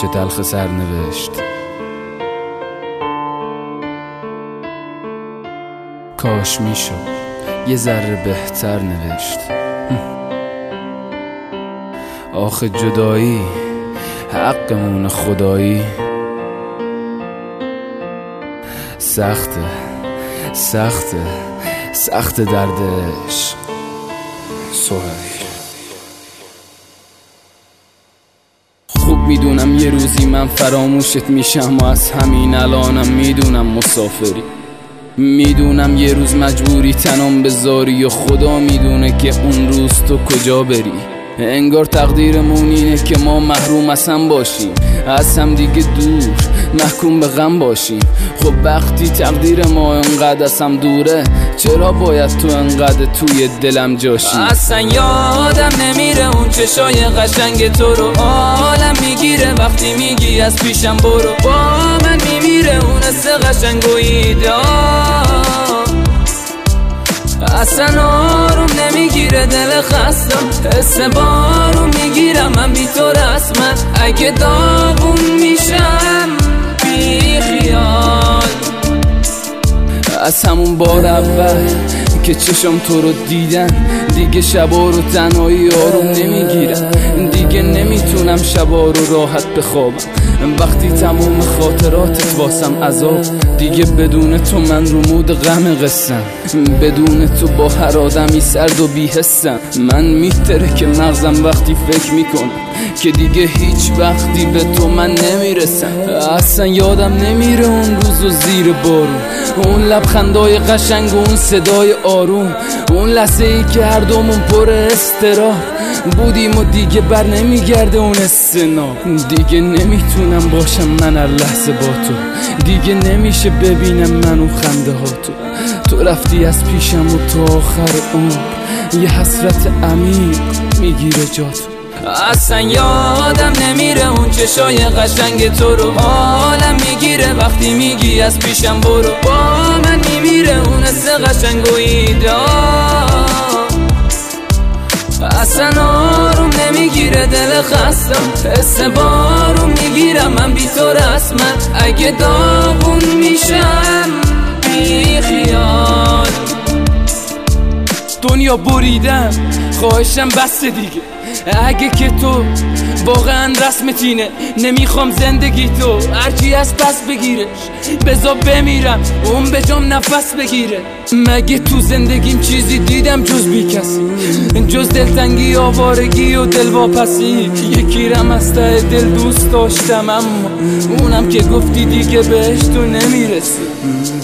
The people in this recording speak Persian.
چه تلخ سرنوشت. کاش میشد یه ذره بهتر نوشت. آخه جدایی حقمون خدایی. سخته سخته سخته دردش سهیل. خوب میدونم یه روزی من فراموشت میشم و از همین الانم میدونم مسافری. میدونم یه روز مجبوری تنم بذاری و خدا میدونه که اون روز تو کجا بری. انگار تقدیرمون اینه که ما محروم از هم باشیم، از هم دیگه دور محکوم به غم باشیم. خب وقتی تقدیر ما انقدر از هم دوره، چرا باید تو انقدر توی دلم جاشی؟ اصلا یادم نمیره اون چشای قشنگ تو رو، حالم میگیره وقتی میگی از پیشم برو. با من میمیره اون حس قشنگ و ایدام، اصلا آروم نمیگیره دل خستم، حس بارون میگیرم من بی تو رسما. اگه داغون میشم بی خیال، از همون بار اول که چشم تو رو دیدن دیگه شبا رو تنهایی آروم نمیگیرم. دیگه نمیتونم شبا رو راحت بخوابم وقتی تموم خاطراتت واسم عذاب. دیگه بدون تو من رو مود غم قصم، بدون تو با هر آدمی سرد و بی‌حسم. من میتره که مغزم وقتی فکر میکنم که دیگه هیچ وقتی به تو من نمیرسم. اصلا یادم نمیره اون روز و زیر بارون، اون لبخندای قشنگ و اون صدای آروم، اون لحظه ای که هر دومون پر استراح بودیم و دیگه بر نمیگرده اون استناب. دیگه نمیتونم باشم من هر لحظه با تو، دیگه نمیشه ببینم من اون خنده ها تو رفتی از پیشم و تا آخر عمر یه حسرت عمیق میگیره جا تو. اصلا یادم نمیره اون چشای قشنگ تو رو، حالم میگیره وقتی میگی از پیشم برو. با من میمیره اون حس قشنگ و ایدام، اصلا آروم نمیگیره دل خستم، حس بارون میگیرم من بی تو رسما. اگه داغون میشم بی خیال، دنیا بریدم خواهشم بس دیگه. اگه که تو واقعا رسمتینه نمیخوام زندگی تو هرچی از پس بگیرش، بذار بمیرم اون به جام نفس بگیره. مگه تو زندگیم چیزی دیدم جز بی کسی، جز دلتنگی آوارگی و دلواپسی؟ یکی رم از ته دل دوست داشتم اما اونم که گفتی دیگه بهش تو نمیرسی.